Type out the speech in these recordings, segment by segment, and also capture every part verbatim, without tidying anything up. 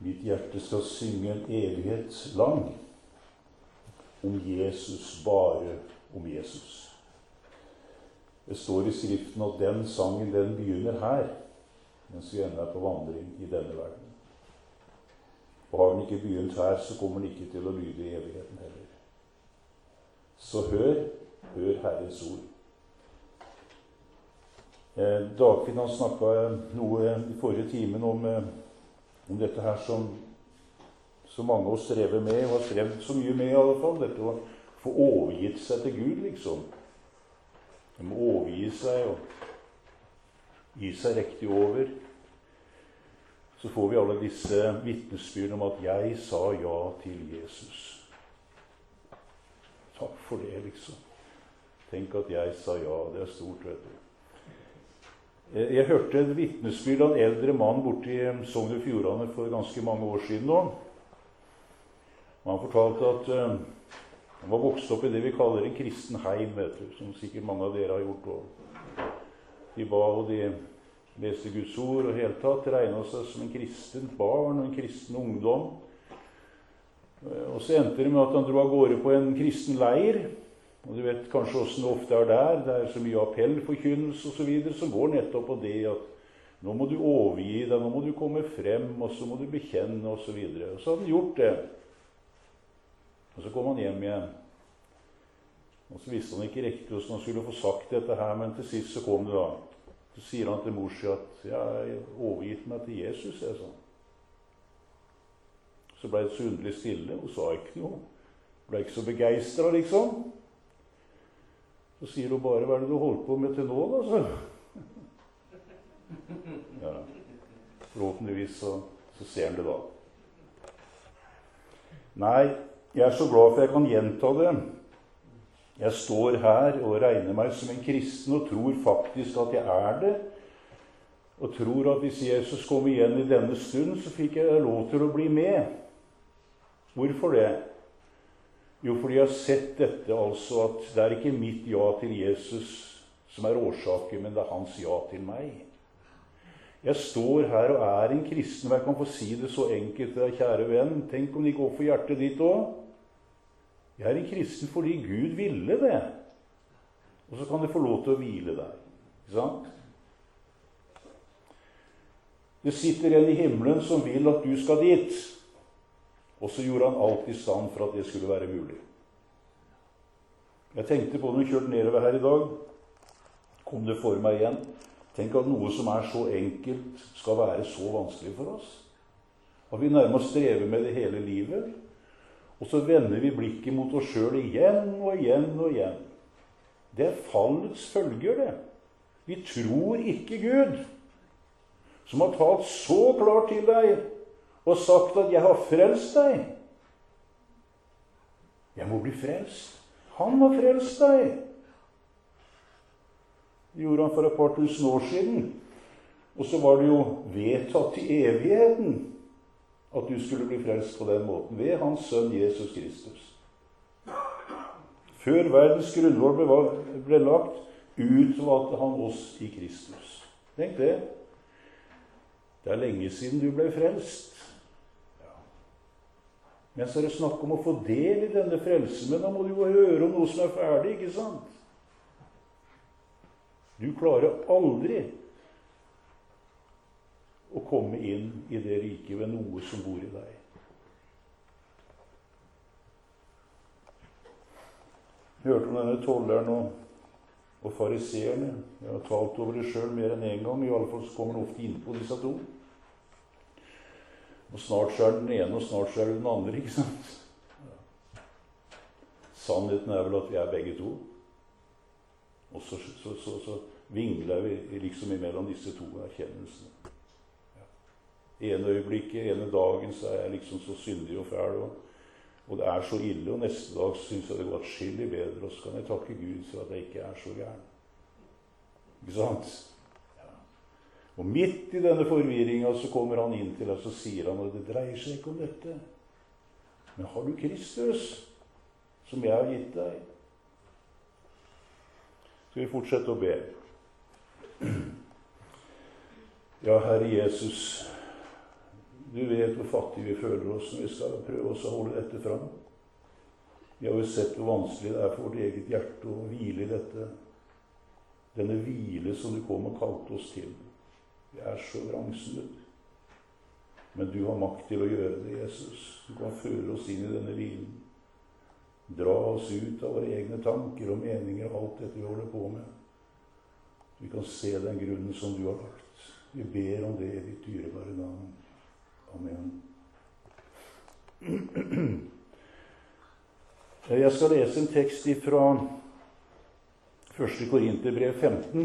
Mitt hjerte skal synge en evighet lang om Jesus, bare om Jesus. Det står i Skriften at den sangen, den begynner her, mens vi ennå er på vandring i denne verden. Og har den ikke begynt her, så kommer den ikke til å lyde i evigheten heller. Så hør, hør Herrens ord. Eh, Dagfinn han snakket noe i forrige timen om, eh, om dette her som så mange av oss strever med, og har strevd så mye med i alle fall, dette å få overgitt seg til Gud, liksom. De må overgi seg og gi seg riktig over. Så får vi alle disse vitnesbyrd om at jeg sa ja til Jesus. Takk for det, liksom. Tenk at jeg sa ja, det er stort, vet du. Jeg hørte et vitnesbyrd av en eldre mann borte i Sogn og Fjordane for ganske mange år siden nå. Han fortalte at uh, han var vokst opp i det vi kaller en kristen heim, vet du, som sikkert mange av dere har gjort også. De ba og de leste Guds ord og helt tatt regnet seg som en kristen barn og en kristen ungdom. Uh, og så endte det med at han dro av gårde på en kristen leir. Og du vet kanskje hvordan det ofte er der. Det er så mye appellforkynnelse og så videre som går nettopp på det at nå må du overgi deg, nå må du komme frem, og så må du bekjenne og så videre. Og så hadde han gjort det. Og så kom han hjem igjen. Og så visste han ikke riktig hvordan han skulle få sagt dette her, men til sist så kom det da. Så sier han til mor si at ja, jeg har overgitt meg til Jesus, jeg sa. Så ble det så underlig stille, og sa ikke noe. Ble ikke så begeistret, liksom. Så sier hun bare, hva er det du holdt på med til nå, da? Så. Ja, forhåpentligvis så, så ser han det da. Nei, jeg er så glad for jeg kan gjenta det. Jeg står her og regner meg som en kristen og tror faktisk at jeg er det. Og tror at hvis Jesus kom igjen i denne stund, så fikk jeg lov til å bli med. Hvorfor det? Jo, fordi jeg har sett dette, altså at det er ikke mitt ja til Jesus som er årsaken, men det er hans ja til meg. Jeg står her og er en kristen, og jeg kan få si det så enkelt, kjære venn. Tenk om det går for hjertet ditt også. Jeg er en kristen fordi Gud ville det. Og så kan du få lov til å hvile der. Ikke sant? Det sitter en i himmelen som vil at du skal dit. Og så gjorde han alt i stand for at det skulle være mulig. Jeg tenkte på når jeg kjørte nedover her i dag, kom det for meg igjen. Tenk at noe som er så enkelt skal være så vanskelig for oss. At vi nærmest strever med det hele livet. Og så vender vi blikket mot oss selv igjen og igjen og igjen. Det er fallets følger, det. Vi tror ikke Gud, som har talt så klart til deg, og sagt at 'jeg har frelst deg'. Jeg må bli frelst. Han har frelst deg. Det gjorde han for et par tusen år siden. Og så var det jo vedtatt til evigheten at du skulle bli frelst på den måten, ved hans sønn Jesus Kristus. Før verdens grunnvoll ble, ble lagt, utvalgte han oss i Kristus. Tenk det. Det er lenge siden du ble frelst. Men så er det snakk om å få del i denne frelsen, men da må du jo høre om noe som er ferdig, ikke sant? Du klarer aldri å komme inn i det riket ved noe som bor i deg. Jeg hørte om denne tolleren og, og fariseerne. Jeg har talt over det selv mer enn en gang, i alle fall så kommer det ofte inn på disse to. Og snart så er den ene, og snart så er det den andre, ikke sant? Ja. Sannheten er vel at vi er begge to. Og så, så, så, så vingler vi liksom imellom disse to erkjennelsene. Ja. Ene øyeblikket, ene dagen, så er jeg liksom så syndig og fæl, og, og det er så ille, og neste dag synes jeg det går atskillig bedre, og så kan jeg takke Gud for at jeg ikke er så gæren. Ikke sant? Og midt i denne forvirringen så kommer han inn til oss og sier han at det dreier seg ikke om dette. Men har du Kristus, som jeg har gitt deg? Skal vi fortsette å be? Ja, Herre Jesus, Du vet hvor fattige vi føler oss når vi skal prøve oss å holde dette fram. Vi har jo sett hvor vanskelig det er for vårt eget hjerte å hvile i dette. Denne hvile som du kom og kalte oss til. Vi er så vrangsnet. Men du har makt til å gjøre det, Jesus. Du kan føre oss inn i denne hvilen. Dra oss ut av våre egne tanker og meninger og alt dette vi holder på med. Vi kan se den grunnen som du har lagt. Vi ber om det i ditt dyrebare navn. Amen. Jeg skal lese en tekst fra første Korinterbrev femten.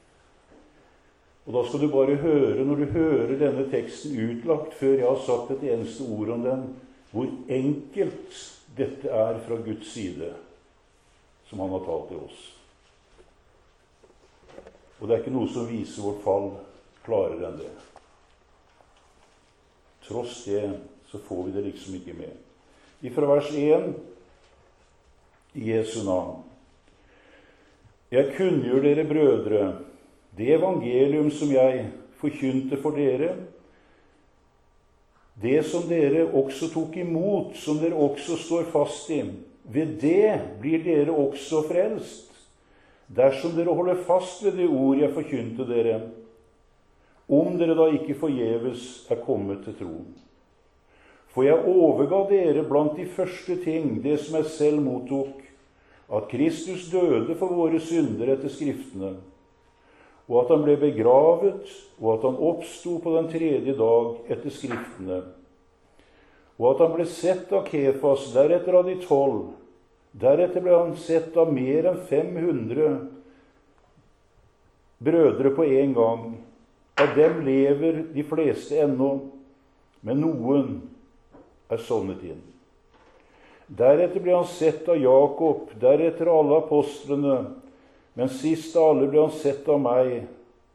Og da skal du bare høre, når du hører denne teksten utlagt, før jeg har sagt et eneste ord om den, hvor enkelt dette er fra Guds side, som han har talt til oss. Og det er ikke noe som viser vårt fall klarere enn det. Tross det så får vi det liksom ikke med. Ifra vers én, i Jesu navn. Jeg kunngjør dere, brødre, det evangelium som jeg forkynte for dere, det som dere også tok imot, som dere også står fast i, ved det blir dere også frelst, dersom dere holder fast ved det ord jeg forkynte dere, om dere da ikke forgjeves er kommet til troen. For jeg overga dere blant de første ting, det som jeg selv mottok, at Kristus døde for våre synder etter skriftene, og at han ble begravet, og at han oppstod på den tredje dag etter skriftene, og at han ble sett av Kefas, deretter av de tolv, deretter ble han sett av mer enn fem hundre brødre på en gang. Av dem lever de fleste ennå, men noen er sovnet inn. Deretter ble han sett av Jakob, deretter av alle apostlene, men sist av alle ble han sett av meg,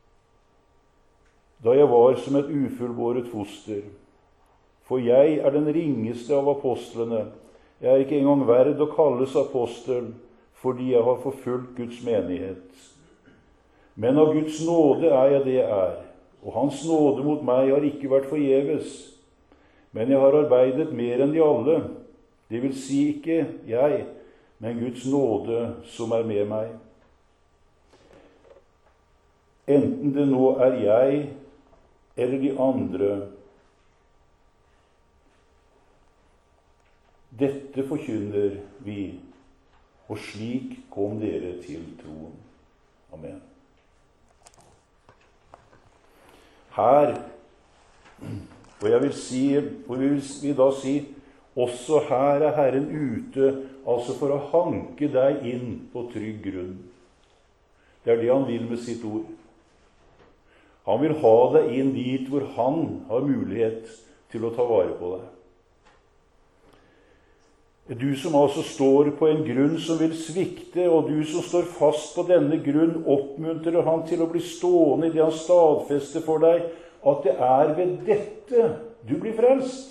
da jeg var som et ufullbåret foster. For jeg er den ringeste av apostlene. Jeg er ikke engang verd å kalles apostel, fordi jeg har forfulgt Guds menighet. Men av Guds nåde er jeg det jeg er, og hans nåde mot meg har ikke vært forgjeves. Men jeg har arbeidet mer enn de alle, det vil si ikke jeg, men Guds nåde som er med meg. Enten det nå er jeg eller de andre, dette forkynner vi, og slik kom dere til troen. Amen. Her, og jeg vil si, og vi vil da si, også her er Herren ute, altså for å hanke deg inn på trygg grunn. Det er det han vil med sitt ord. Han vil ha deg inn dit hvor han har mulighet til å ta vare på deg. Du som altså står på en grunn som vil svikte, og du som står fast på denne grunn, oppmuntrer han til å bli stående i det han stadfester for deg, at det er ved dette du blir frelst.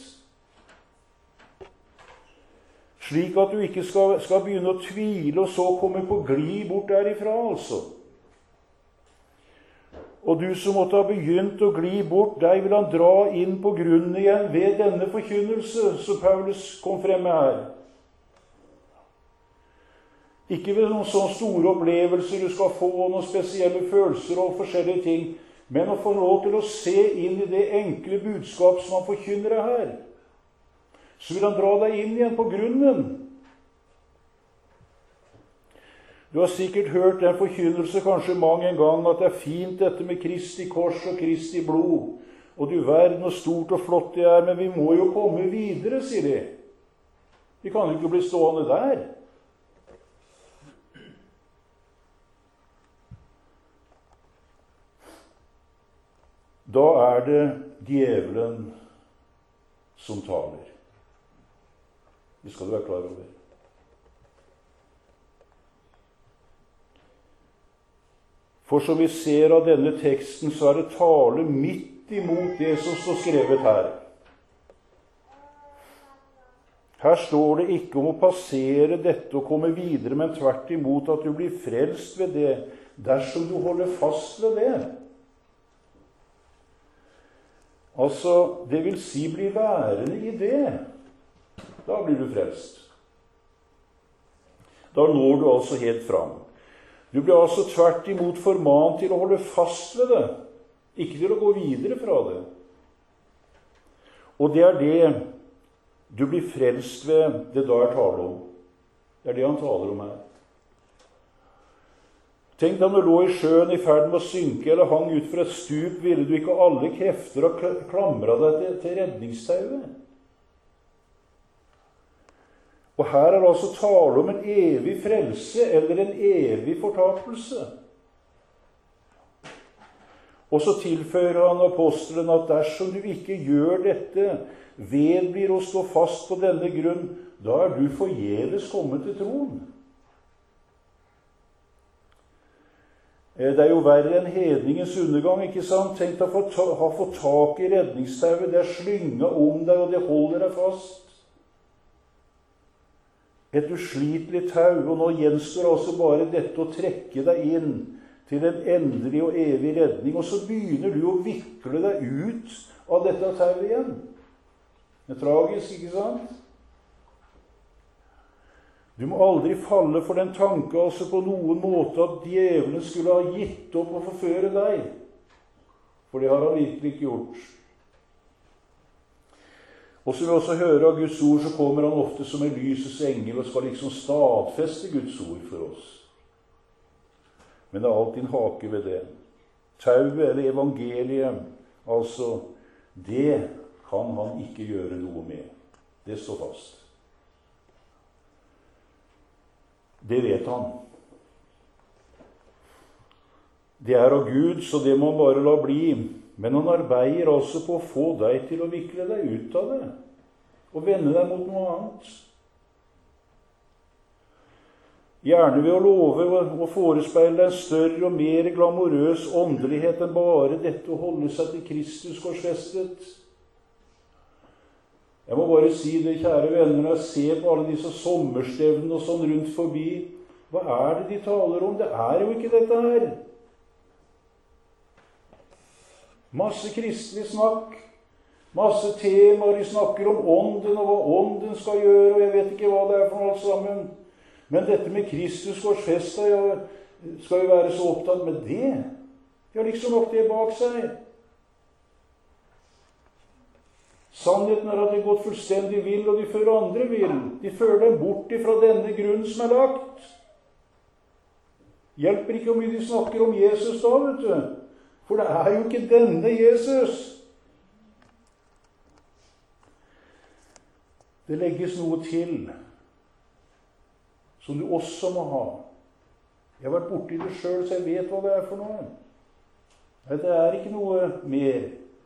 Slik at du ikke skal, skal begynne å tvile, og så komme på glid bort derifra, altså. Og du som måtte ha begynt å gli bort, deg vil han dra inn på grunnen igjen ved denne forkynnelse, som Paulus kom frem med her. Ikke ved noen sånne store opplevelser du skal få, noen spesielle følelser og forskjellige ting, men å få lov til å se inn i det enkle budskap som han forkynner deg her. Så vil han dra deg inn igjen på grunnen. Du har sikkert hørt den forkynnelse kanskje mange en gang, at det er fint dette med Kristi kors og Kristi blod, og du verden hvor stort og flott det er, men vi må jo komme videre, sier de. Vi kan jo ikke bli stående der. Da er det djevelen som taler. Det skal du være klar over. For som vi ser av denne teksten, så er det tale midt imot det som står skrevet her. Her står det ikke om å passere dette og komme videre, men tvert imot at du blir frelst ved det, dersom du holder fast ved det. Altså, det vil si bli værende i det. Da blir du frelst. Da når du altså helt fram. Du blir altså tvert imot formant til å holde fast ved det, ikke til å gå videre fra det. Og det er det du blir frelst ved, det da er tale om. Det er det han taler om her. Tenk deg når du lå i sjøen i ferd med å synke eller hang ut for et stup, ville du ikke alle krefter ha klamret deg til, til redningstauet. Og her er det altså tale om en evig frelse eller en evig fortapelse. Og så tilføyer han apostelen at dersom du ikke gjør dette, vedblir å stå fast på denne grunn, da er du forgjeves kommet til troen. Det er jo verre enn hedningens undergang, ikke sant? Tenk deg å ha fått tak i redningstauet, det er slynga om deg, og det holder deg fast. Et uslitelig tau, og nå gjenstår altså bare dette å trekke deg inn til en endelig og evig redning, og så begynner du å vikle deg ut av dette tauet igjen. Det er tragisk, ikke sant? Du må aldri falle for den tanke altså på noen måte at djevelen skulle ha gitt opp å forføre deg. For det har han virkelig ikke gjort. Og som vi også hører av Guds ord, så kommer han ofte som en lysets engel og skal liksom stadfeste Guds ord for oss. Men det er alltid en hake ved det. Tauet eller evangeliet, altså, det kan han ikke gjøre noe med. Det står fast. Det vet han. Det er av Gud, så det må han bare la bli. Men han arbeider altså på å få deg til å vikle deg ut av det, og vende deg mot noe annet. Gjerne ved å love og forespeile deg en større og mer glamorøs åndelighet enn bare dette å holde seg til Kristus korsfestet. Jeg må bare si det, kjære venner, når jeg ser på alle disse sommerstevnene og sånn rundt forbi, hva er det de taler om? Det er jo ikke dette her. Masse kristelig snakk, masse temaer, de snakker om ånden og hva ånden skal gjøre, og jeg vet ikke hva det er for alt sammen. Men dette med Kristus korsfestet, jeg skal jo være så opptatt med det. De har liksom nok det bak seg. Sannheten er at de gått fullstendig vill, og de fører andre vill. De fører dem bort ifra denne grunnen som er lagt. Hjelper ikke hvor mye de snakker om Jesus da, vet du. For det er jo ikke denne Jesus. Det legges noe til som du også må ha. Jeg har vært borti det selv, så jeg vet hva det er for noe. Nei, det er ikke noe mer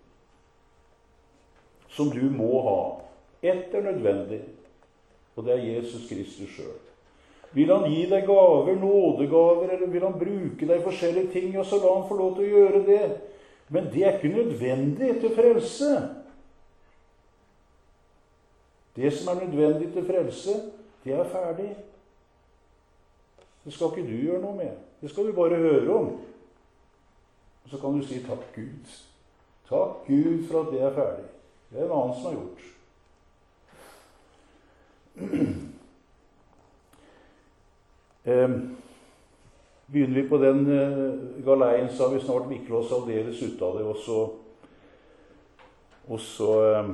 som du må ha. Ett er nødvendig, og det er Jesus Kristus selv. Vil han gi deg gaver, nådegaver, eller vil han bruke deg i forskjellige ting, og så la han få lov til å gjøre det. Men det er ikke nødvendig til frelse. Det som er nødvendig til frelse, det er ferdig. Det skal ikke du gjøre noe med. Det skal du bare høre om. Og så kan du si takk Gud. Takk Gud for at det er ferdig. Det er en annen som har gjort. Eh, begynner vi på den eh, galeien, så har vi snart viklet oss aldeles ut av det, og så, og så eh,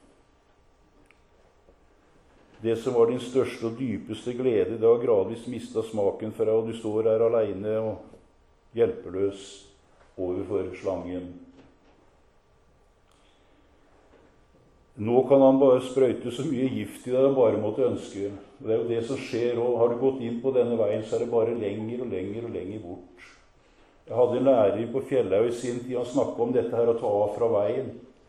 det som var din største og dypeste glede, det har gradvis mistet smaken for deg, og du står her alene og hjelpeløs overfor slangen. Nå kan han bare sprøyte så mye gift i deg han bare måtte ønske. Det er jo det som skjer, og har du gått inn på denne veien, så er det bare lenger og lenger og lenger bort. Jeg hadde en lærer på Fjellhaug i sin tid, han snakket om dette her å ta av fra veien.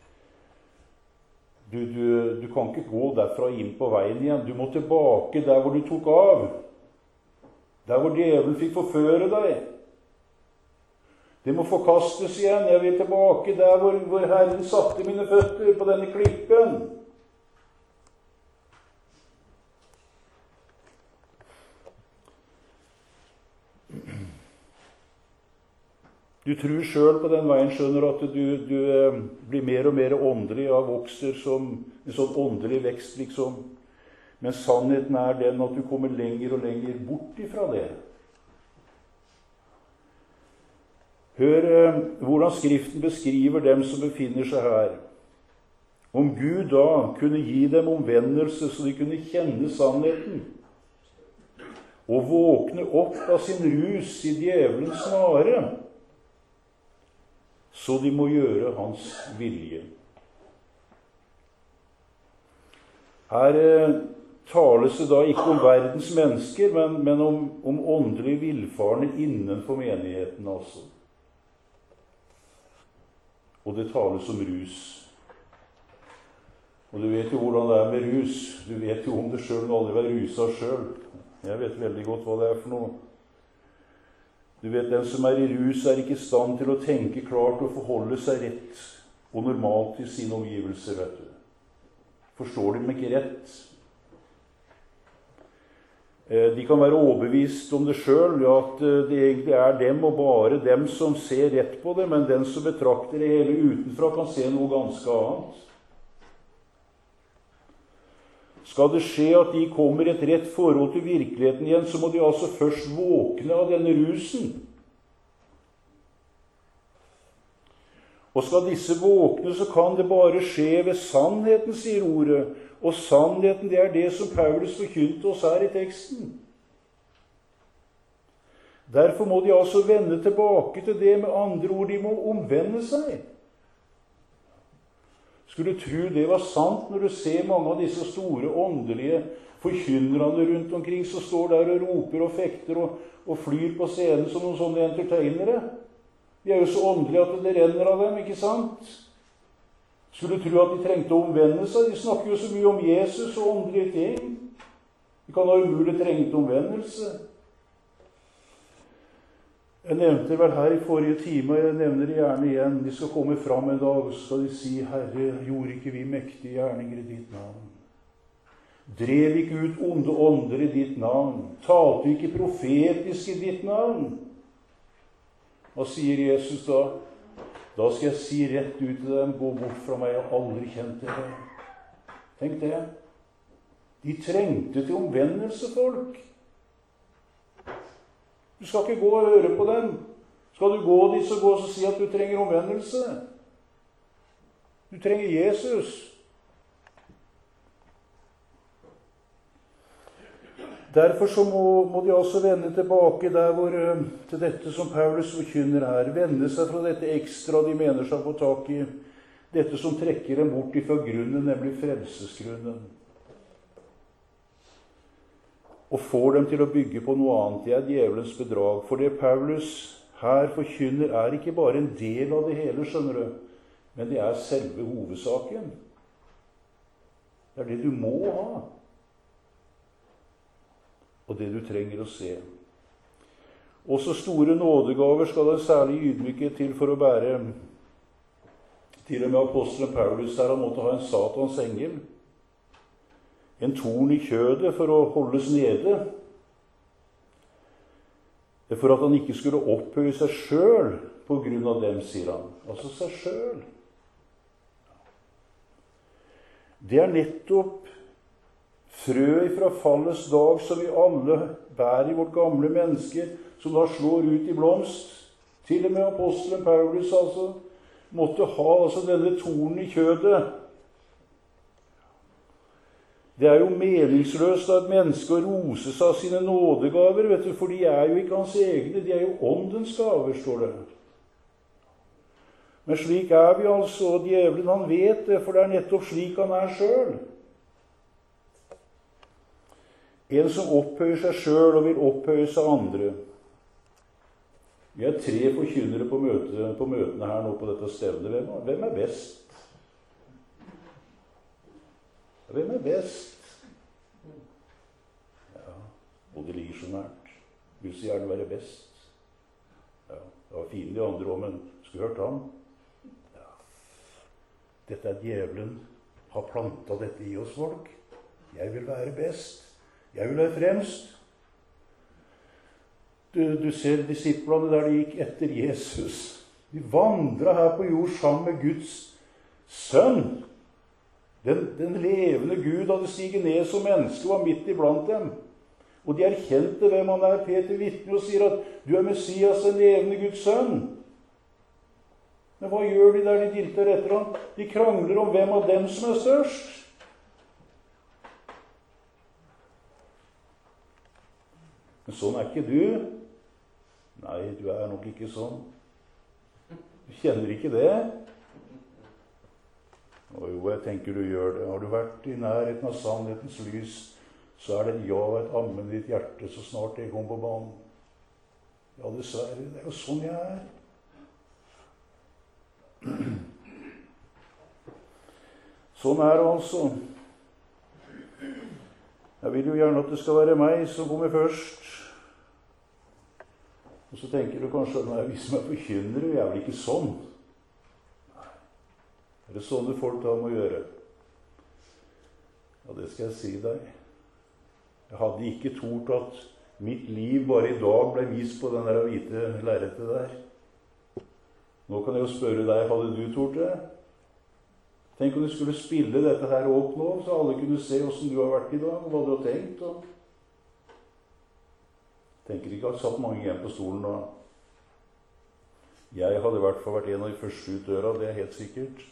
Du, du, du kan ikke gå derfra inn på veien igjen. Du må tilbake der hvor du tok av. Der hvor djevelen fikk forføre deg. Det må forkastes igjen. Jeg vil tilbake der hvor, hvor Herren satte mine føtter på denne klippen. Du tror selv på den veien, skjønner at du, du eh, blir mer og mer åndelig, og vokser som en sånn åndelig vekst, liksom. Men sannheten er den at du kommer lenger og lenger bort ifra det. Hør eh, hvordan Skriften beskriver dem som befinner seg her. Om Gud da kunne gi dem omvendelse så de kunne kjenne sannheten, og våkne opp av sin rus i djevelens snare, så de må gjøre hans vilje. Her eh, tales det da ikke om verdens mennesker, men, men om, om åndelig villfarne innenfor menigheten, altså. Og det tales om rus. Og du vet jo hvordan det er med rus. Du vet jo om det selv, men aldri være rusa selv. Jeg vet veldig godt hva det er for noe. Du vet, den som er i rus er ikke i stand til å tenke klart og forholde seg rett og normalt til sine omgivelser, vet du. Forstår de ikke rett? De kan være overbevist om det selv, at det egentlig er dem og bare dem som ser rett på det, men den som betrakter det hele utenfra kan se noe ganske annet. Skal det skje at de kommer i et rett forhold til virkeligheten igjen, så må de altså først våkne av denne rusen. Og skal disse våkne, så kan det bare skje ved sannheten, sier ordet. Og sannheten, det er det som Paulus forkynte oss her i teksten. Derfor må de altså vende tilbake til det, med andre ord, de må omvende seg. Skulle du tro det var sant når du ser mange av disse store åndelige forkynnerne rundt omkring som står der og roper og fekter og, og flyr på scenen som noen sånne entertainere? De er jo så åndelige at det renner av dem, ikke sant? Skulle du tro at de trengte å omvende seg? De snakker jo så mye om Jesus og åndelige ting. De kan ha umulig trengt omvendelse. Jeg nevnte vel her i forrige time, og jeg nevner det gjerne igjen. De skal komme fram en dag, og så skal de si, Herre, gjorde ikke vi mektige gjerninger i ditt navn? Drev ikke ut onde ånder i ditt navn? Talte ikke profetisk i ditt navn? Hva sier Jesus da? Da skal jeg si rett ut til dem, gå bort fra meg, jeg har aldri kjent dere. Tenk det. De trengte til omvendelse, folk. Du skal ikke gå og høre på dem. Skal du gå dit, så gå og si at du trenger omvendelse. Du trenger Jesus. Derfor så må, må de altså vende tilbake der hvor, til dette som Paulus forkynner her. Vende seg fra dette ekstra de mener seg på tak i. Dette som trekker dem bort ifra grunnen, nemlig frelsesgrunnen. Og får dem til å bygge på noe annet. Det er djevelens bedrag. For det Paulus her forkynner er ikke bare en del av det hele, skjønner du, men det er selve hovedsaken. Det er det du må ha. Og det du trenger å se. Også store nådegaver skal det særlig ydmykhet til for å bære. Til og med apostelen Paulus der han måtte ha en satans engel. En torn i kjødet for å holdes nede. Det er for at han ikke skulle opphøye seg selv på grunn av dem, sier han. Altså seg selv. Det er nettopp frø fra fallets dag som vi alle bærer i vårt gamle menneske, som da slår ut i blomst. Til og med apostelen Paulus altså måtte ha altså denne tornen i kjødet. Det er jo meningsløst av et menneske å rose seg av sine nådegaver, vet du, for de er jo ikke hans egne, de er jo åndens gaver, står det. Men slik er vi altså, og djevelen han vet det, for det er nettopp slik han er selv. En som opphøyer seg selv og vil opphøye seg andre. Vi er tre forkynnere på, møte, på møtene her nå på dette stevnet. Hvem, hvem er best? Hvem er best? Ja, og det ligger så nært. Vil så gjerne være best. Ja, det var fine de andre også, men skulle hørt ham. Ja. Dette er djevelen. Har plantet dette i oss, folk. Jeg vil være best. Jeg vil være fremst. Du, du ser disiplene der de gikk etter Jesus. De vandret her på jord sammen med Guds sønn. Den, den levende Gud hadde stiget ned som menneske og var midt iblant dem. Og de erkjente hvem han er. Peter vitner og sier at du er Messias, den levende Guds sønn. Men hva gjør de der de dilter etter ham? De krangler om hvem av dem som er størst. Men sånn er ikke du. Nei, du er nok ikke sånn. Du kjenner ikke det. Og jo, jeg tenker du gjør det. Har du vært i nærheten av sannhetens lys, så er det et ja og et ammen i ditt hjerte så snart det kommer på banen. Ja, dessverre. Det er jo sånn jeg er. Sånn er det altså. Jeg vil jo gjerne at det skal være meg som kommer først. Og så tenker du kanskje at nei, vi som er forkynnere, vi er vel ikke sånn. Nei. Er det sånne folk da må gjøre? Ja, det skal jeg si deg. Jeg hadde ikke tort at mitt liv bare i dag ble vist på den der hvite lerretet der. Nå kan jeg jo spørre deg, hadde du tort det? Tenk om du skulle spille dette her opp nå, så alle kunne se hvordan du har vært i dag, og hva du har tenkt. Og tenker ikke at jeg satt mange igjen på stolen da. Jeg hadde i hvert fall vært en av de første ut døra, det er helt sikkert.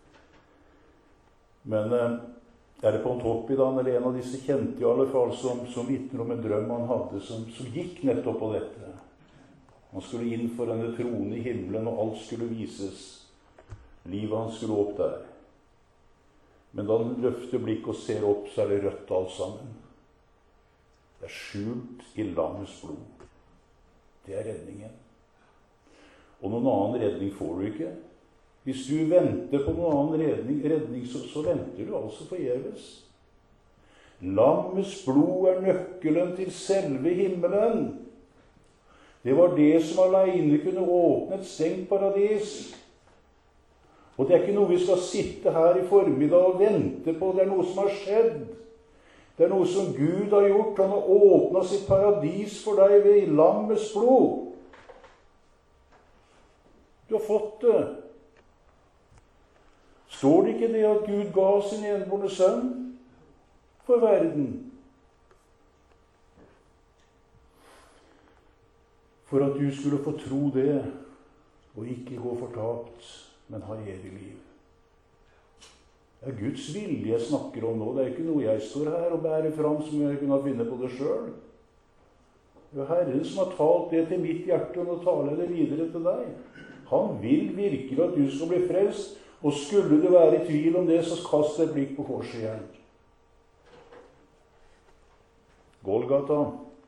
Men eh, er det på en topp i dag, eller en av disse kjente i alle fall, som, som vitner om en drøm han hadde, som, som gikk nettopp på dette. Han skulle inn for denne tronen i himmelen, og alt skulle vises. Livet han skulle opp der. Men da han løfter blikk og ser opp, så er det rødt alt sammen. Det er skjult i lammets blod. Det er redningen. Og noen annen redning får du ikke. Hvis du venter på noen annen redning, redning så, så venter du altså forgjeves. Lammets blod er nøkkelen til selve himmelen. Det var det som alene kunne åpne et stengt paradis. Og det er ikke noe vi skal sitte her i formiddag og vente på. Det er noe som har skjedd. Det er noe som Gud har gjort. Han har åpnet sitt paradis for deg ved lammets blod. Du har fått det. Står det ikke det at Gud ga sin enbårne sønn for verden? For at du skulle få tro det, og ikke gå fortapt, men ha evig liv. Det er Guds vilje jeg snakker om nå. Det er ikke noe jeg står her og bærer fram som jeg kunne finne på det selv. Det er Herren som har talt det til mitt hjerte, og nå taler jeg det videre til deg. Han vil virkelig at du skal bli frelst, og skulle du være i tvil om det, så kast et blikk på korset igjen. Golgata.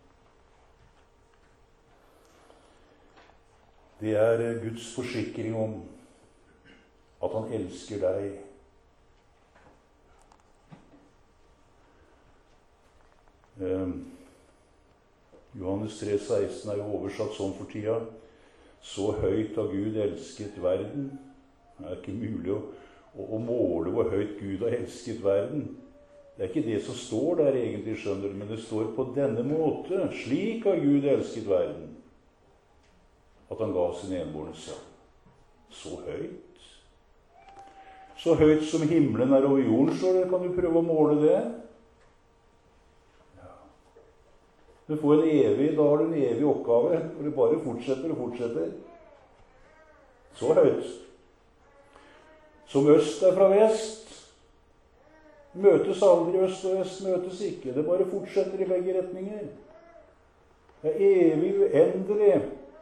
Det er Guds forsikring om at han elsker deg. Eh, Johannes tre seksten er jo oversatt sånn for tida. Så høyt har Gud elsket verden. Det er ikke mulig å, å, å måle hvor høyt Gud har elsket verden. Det er ikke det som står der egentlig, skjønner du, men det står på denne måte. Slik har Gud elsket verden, at han ga sin enbårne sønn. Så høyt. Så høyt som himmelen er over jorden, så kan du prøve å måle det. Ja. Du får en evig, da har du en evig oppgave, og det bare fortsetter og fortsetter. Så høyt. Som øst er fra vest. Møtes aldri øst og vest, møtes ikke. Det bare fortsetter i begge retninger. Det er evig, uendelig.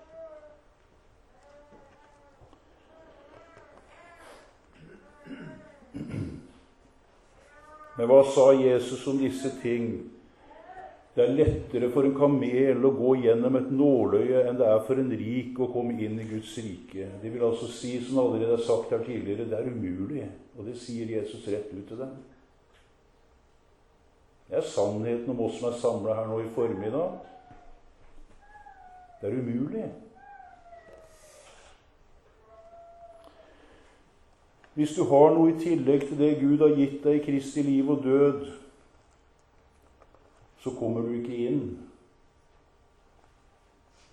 Men hva sa Jesus om disse ting? Det er lettere for en kamel å gå gjennom et nåløye enn det er for en rik å komme inn i Guds rike. Det vil altså si, som allerede er sagt her tidligere, det er umulig. Og det sier Jesus rett ut til dem. Det er sannheten om oss som er samlet her nå i formiddag. Det er umulig. Hvis du har noe i tillegg til det Gud har gitt deg i Kristi liv og død, så kommer du ikke inn.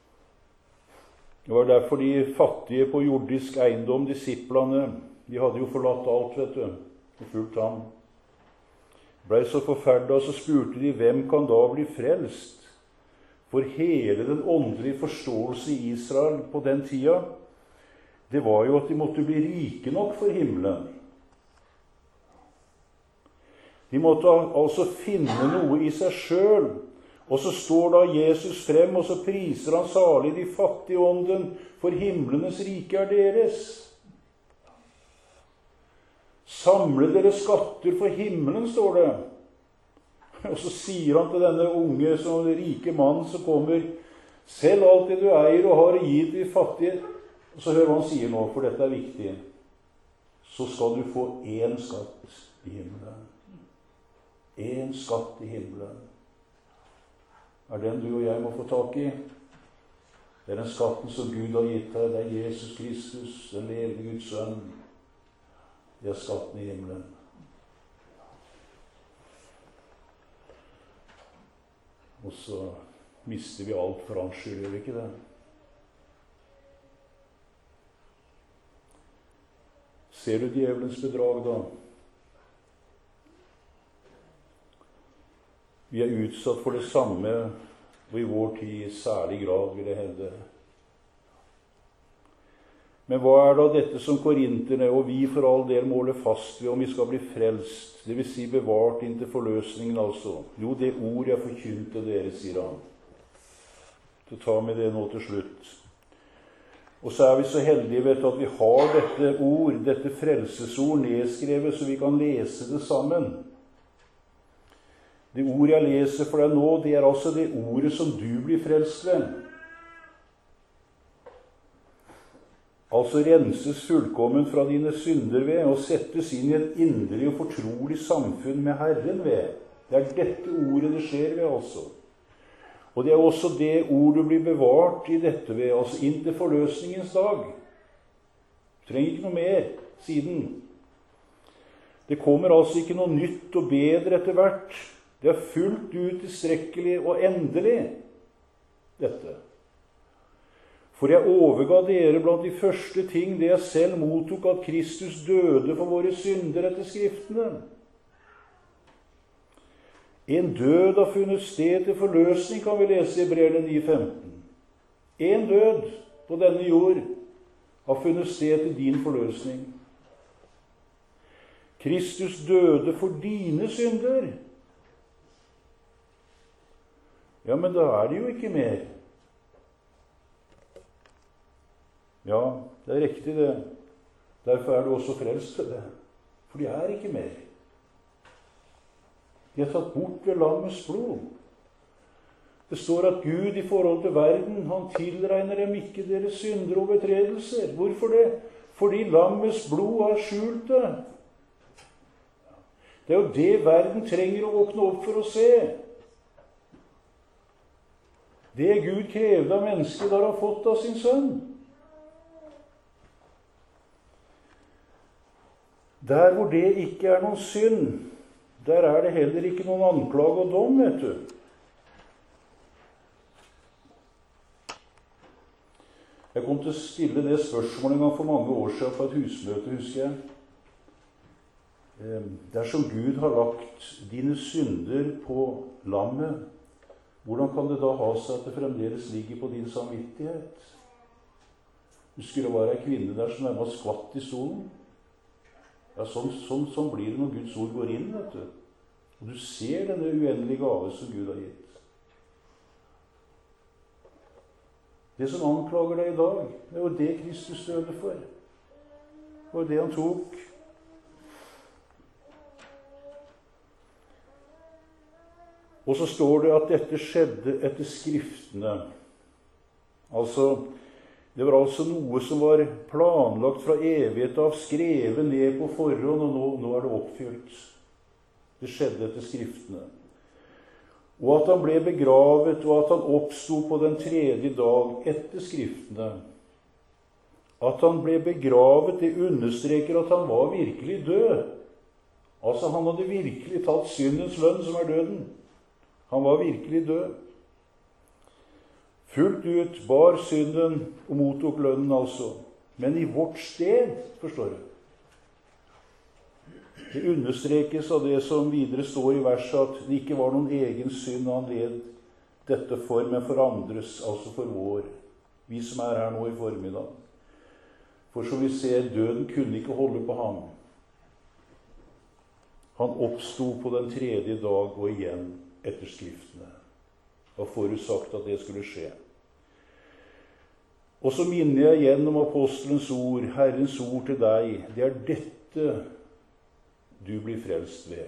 Det var derfor de fattige på jordisk eiendom, disiplene, de hadde jo forlatt alt, vet du, og fulgt ham. Ble så forferdet, og så spurte de, hvem kan da bli frelst? For hele den åndelige forståelse i Israel på den tida, det var jo at de måtte bli rike nok for himmelen. De måtte altså finne noe i seg selv. Og så står da Jesus frem, og så priser han salig de fattige ånden, for himlenes rike er deres. Samle dere skatter for himmelen, står det. Og så sier han til denne unge, som rike mann som kommer, selv alt det du eier og har gitt de fattige. Og så hører hva han sier nå, for dette er viktig. Så skal du få én skatt i himmelen. En skatt i himmelen. Er den du og jeg må få tak i? Det er den skatten som Gud har gitt deg. Det er Jesus Kristus, den levende Guds sønn. Det er skatten i himmelen. Og så mister vi alt for hans skyld, gjør vi ikke det? Ser du djevelens bedrag da? Vi er utsatt for det samme, og i vår tid i særlig grad, vil jeg hevde. Men hva er da dette som korinterne, og vi for all del måler fast ved om vi skal bli frelst, det vil si bevart inntil forløsningen altså? Jo, det ord jeg forkynte dere, sier han. Så ta med det nå til slutt. Og så er vi så heldige, vet du, at vi har dette ord, dette frelsesord nedskrevet, så vi kan lese det sammen. Det ord jeg leser for deg nå, det er altså det ordet som du blir frelst ved. Altså renses fullkommen fra dine synder ved, og settes inn i et inderlig og fortrolig samfunn med Herren ved. Det er dette ordet det skjer ved, altså. Og det er også det ord du blir bevart i dette ved, altså inntil forløsningens dag. Du trenger ikke noe mer siden. Det kommer altså ikke noe nytt og bedre etter hvert. Det er fullt ut tilstrekkelig og endelig, dette. For jeg overga dere blant de første ting det jeg selv mottok, at Kristus døde for våre synder etter Skriftene. En død har funnet sted til forløsning, kan vi lese i Hebreerne ni femten. En død på denne jord har funnet sted til din forløsning. Kristus døde for dine synder. Ja, men da er det jo ikke mer. Ja, det er riktig det. Derfor er du også frelst til det. For de er ikke mer. De er tatt bort ved lammets blod. Det står at Gud i forhold til verden, han tilregner dem ikke deres synder og betredelser. Hvorfor det? Fordi lammets blod har skjult det. Det er jo det verden trenger å åpne opp for å se. Det Gud krevde av mennesket har han fått av sin sønn. Der hvor det ikke er noen synd, der er det heller ikke noen anklage og dom, vet du. Jeg kom til å stille det spørsmålet en gang for mange år siden på et husmøte, husker jeg. Dersom Gud har lagt dine synder på lammet, hvordan kan det da ha seg at det fremdeles ligger på din samvittighet? Husker det var en kvinne der som nærmest skvatt i stolen? Ja, sånn, sånn, sånn blir det når Guds ord går inn, vet du. Og du ser denne uendelige gave som Gud har gitt. Det som anklager deg i dag, det er jo det Kristus døde for. Det var det han tok. Og så står det at dette skjedde etter Skriftene. Altså, det var altså noe som var planlagt fra evighet av, skrevet ned på forhånd, og nå, nå er det oppfylt. Det skjedde etter Skriftene. Og at han ble begravet, og at han oppstod på den tredje dag etter Skriftene. At han ble begravet, det understreker at han var virkelig død. Altså, han hadde virkelig tatt syndens lønn, som er døden. Han var virkelig død. fullt ut bar synden og mottok lønnen altså. Men i vårt sted, forstår du. Det understrekes av det som videre står i verset, at det ikke var noen egen synd han led dette for, men for andres, altså for vår. Vi som er her nå i formiddag. For som vi ser, døden kunne ikke holde på ham. Han oppstod på den tredje dag og igjen etter skriftene. Det var forutsagt at det skulle skje. Og så minner jeg igjen om apostelens ord, Herrens ord til deg. Det er dette du blir frelst ved.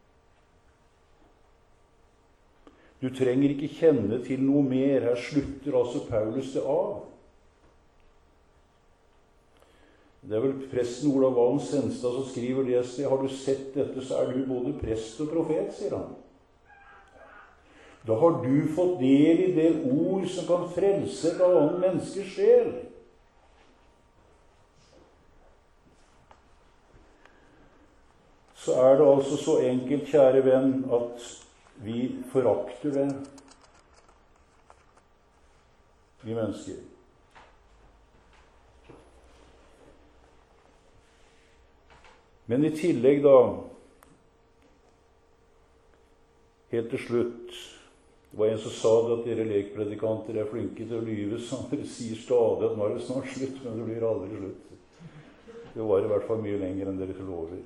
Du trenger ikke kjenne til noe mer. Her slutter altså Paulus det av. Det er vel presten Olav Valen Senstad som skriver det sted. Har du sett dette, så er du både prest og profet, sier han. Da har du fått del i det ord som kan frelse et annet menneskers sjel. Så er det altså så enkelt, kjære venn, at vi forakter det, vi mennesker. Men i tillegg da, helt til slutt, det var en som sa det at dere lekpredikanter er flinke til å lyve, så dere sier stadig at nå er det snart slutt, men det blir aldri slutt. Det var i hvert fall mye lenger enn dere lover.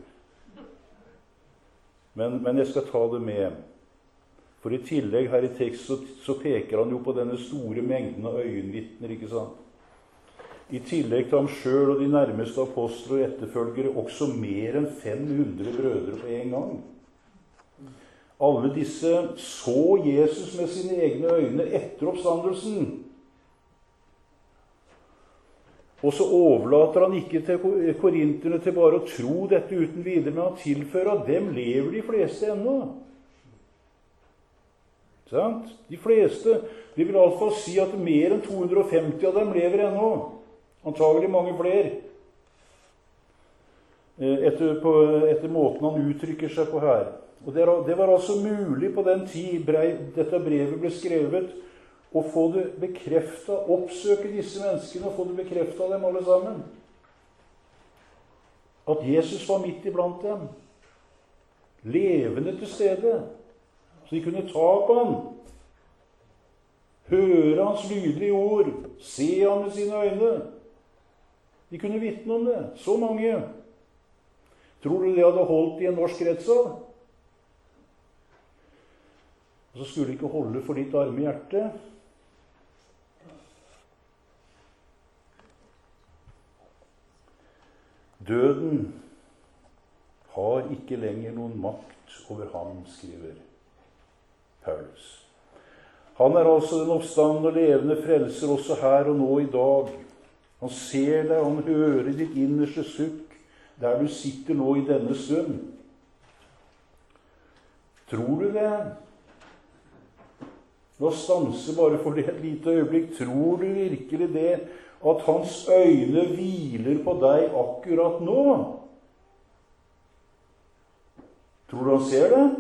Men, men jeg skal ta det med. For i tillegg her i tekst så, så peker han jo på denne store mengden av øyenvitner, ikke sant? I tillegg til ham selv og de nærmeste apostler og etterfølgere, også mer enn fem hundre brødre på en gang. Alle disse så Jesus med sine egne øyne etter oppstandelsen. Og så overlater han ikke til korinterne til bare å tro dette uten videre, men han tilfører at dem lever de fleste ennå. Sant? De fleste, de vil i alle fall si at mer enn to hundre og femti av dem lever ennå. Antagelig mange flere. Etter, på, etter måten han uttrykker seg på her. Og det, det var altså mulig på den tid brei, dette brevet ble skrevet, å få det bekreftet, oppsøke disse menneskene og få det bekreftet av dem alle sammen. At Jesus var midt iblant dem. Levende til stede. Så de kunne ta på ham. Høre hans lydelige ord. Se ham med sine øyne. De kunne vitne om det. Så mange. Tror du det hadde holdt i en norsk rettssal? Og så skulle det ikke holde for ditt arme hjerte. Døden har ikke lenger noen makt over ham, skriver Paulus. Han er altså den oppstandende og levende frelser også her og nå i dag. Han ser deg, han hører ditt innerste sukk der du sitter nå i denne stund. Tror du det? La oss stanse bare for det et lite øyeblikk. Tror du virkelig det, at hans øyne hviler på deg akkurat nå? Tror du han ser det?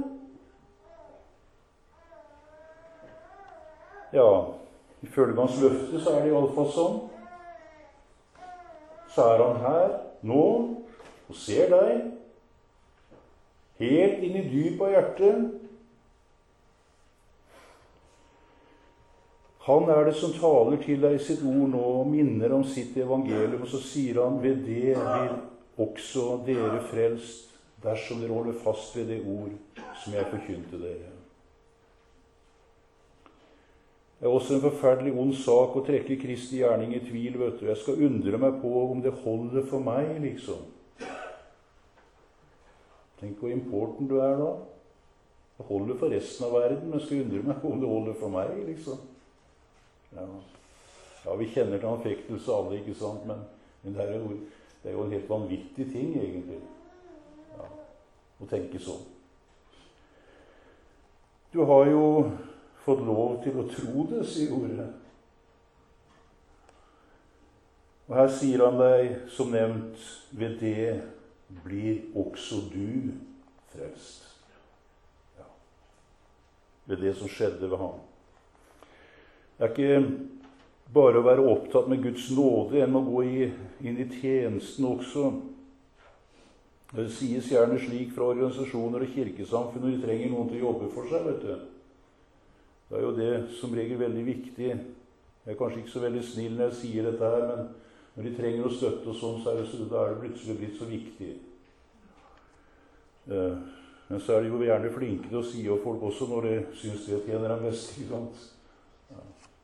Ja, ifølge hans løfte så er det i alle fall sånn. Så er han her, nå, og ser deg, helt inn i dypet av hjertet. Han er det som taler til deg i sitt ord nå, og minner om sitt evangelium, og så sier han, ved det blir også dere frelst, dersom dere holder fast ved det ord som jeg forkynte dere. Det er også en forferdelig ond sak å trekke Kristi gjerning i tvil, vet du. Jeg skal undre meg på om det holder for meg, liksom. Tenk hvor importen du er da. Det holder for resten av verden, men jeg skal undre meg på om det holder for meg, liksom. Ja, ja vi kjenner til anfektelse alle, ikke sant, men, men det, er jo, det er jo en helt vanvittig ting, egentlig. Ja, å tenke sånn. Du har jo fått lov til å tro det, sier ordet. Og her sier han deg, som nevnt, ved det blir også du frelst. Ja. Ved det som skjedde ved ham. Det er ikke bare å være opptatt med Guds nåde, en må gå i, inn i tjenesten også. Det sies gjerne slik fra organisasjoner og kirkesamfunn når de trenger noen til å jobbe for seg, vet du. Det er jo det som regel veldig viktig. Jeg er kanskje ikke så veldig snill når jeg sier dette her, men når de trenger å støtte og sånn, så er det, da er det plutselig blitt så viktig. Men så er de jo gjerne flinke til å si opp folk også når de synes det tjener dem best, ikke sant? Ja.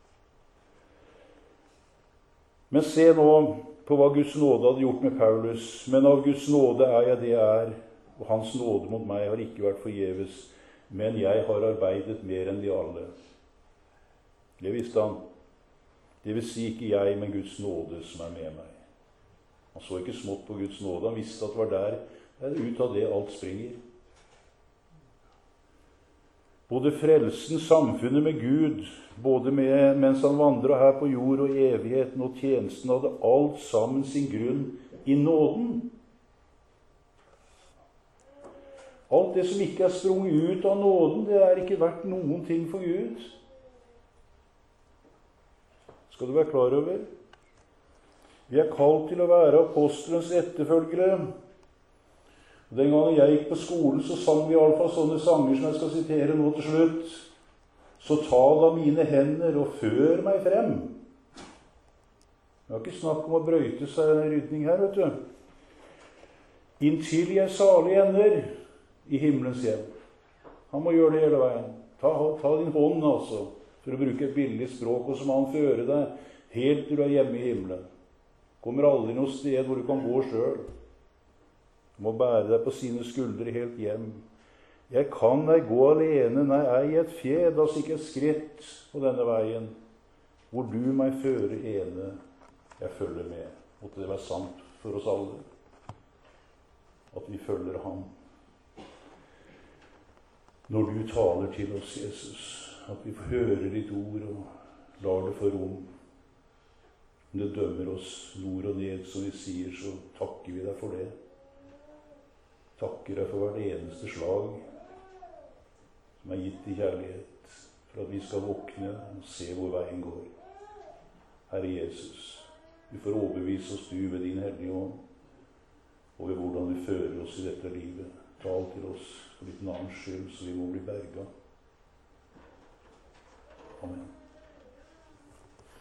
Men se nå på hva Guds nåde hadde gjort med Paulus. Men av Guds nåde er jeg det jeg er, og hans nåde mot meg har ikke vært forgjeves. Men jeg har arbeidet mer enn de alle. Det visste han. Det vil si ikke jeg, men Guds nåde som er med meg. Han så ikke smått på Guds nåde. Han visste at det var der. Det er ut av det alt springer. Både frelsen, samfunnet med Gud, både med, mens han vandret her på jord og evigheten og tjenesten, hadde alt sammen sin grunn i nåden. Alt det som ikke er sprunget ut av nåden, det er ikke verdt noen ting for Gud. Skal du være klar over? Vi er kalt til å være apostelens etterfølgere. Den gangen jeg gikk på skolen, så sang vi i alle fall sånne sanger som jeg skal sitere nå til slutt. Så ta da mine hender og før meg frem. Det er ikke snakk om å brøyte seg en rydning her, vet du. Inntil jeg salig ender i himmelens hjem. Han må gjøre det hele veien. Ta, ta din hånd, altså, for å bruke et billig språk, og så må han føre deg helt til du er hjemme i himmelen. Kommer aldri noe sted hvor du kan gå selv. Du må bære deg på sine skuldre helt hjem. Jeg kan ei gå alene, nei, ei et fjed, altså ikke et skritt på denne veien, hvor du meg fører ene, jeg følger med. Måtte det være sant for oss alle, at vi følger ham. Når du taler til oss, Jesus, at vi får høre ditt ord og lar det få rom. Om det dømmer oss nord og ned, som vi sier, så takker vi deg for det. Takker deg for hvert eneste slag som er gitt i kjærlighet, for at vi skal våkne og se hvor veien går. Herre Jesus, du får overbevise oss du ved din hellige ånd, og ved hvordan du fører oss i dette livet. Tal til oss for ditt navns skyld, så vi må bli berget. Amen.